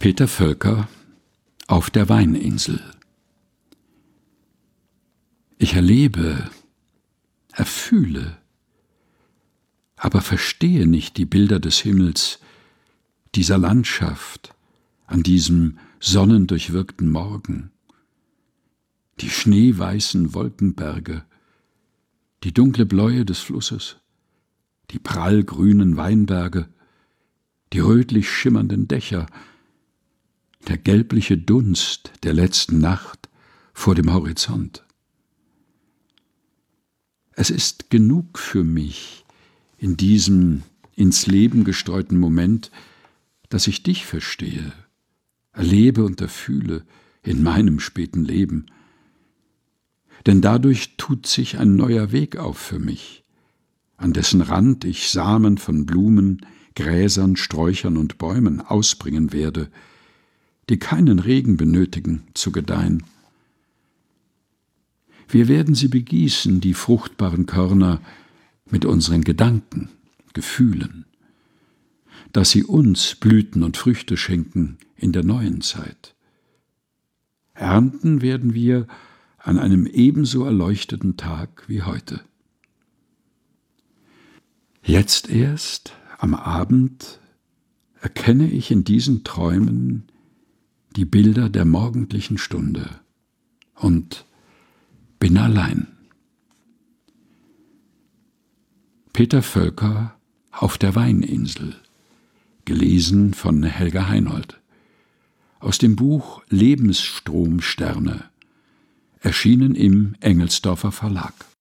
Peter Völker auf der Weininsel. Ich erlebe, erfühle, aber verstehe nicht die Bilder des Himmels, dieser Landschaft, an diesem sonnendurchwirkten Morgen, die schneeweißen Wolkenberge, die dunkle Bläue des Flusses, die prallgrünen Weinberge, die rötlich schimmernden Dächer, der gelbliche Dunst der letzten Nacht vor dem Horizont. Es ist genug für mich in diesem ins Leben gestreuten Moment, dass ich dich verstehe, erlebe und erfühle in meinem späten Leben. Denn dadurch tut sich ein neuer Weg auf für mich, an dessen Rand ich Samen von Blumen, Gräsern, Sträuchern und Bäumen ausbringen werde, die keinen Regen benötigen zu gedeihen. Wir werden sie begießen, die fruchtbaren Körner, mit unseren Gedanken, Gefühlen, dass sie uns Blüten und Früchte schenken in der neuen Zeit. Ernten werden wir an einem ebenso erleuchteten Tag wie heute. Jetzt erst, am Abend, erkenne ich in diesen Träumen die Bilder der morgendlichen Stunde und bin allein. Peter Völker auf der Weininsel, gelesen von Helga Heinold, aus dem Buch Lebensstromsterne, erschienen im Engelsdorfer Verlag.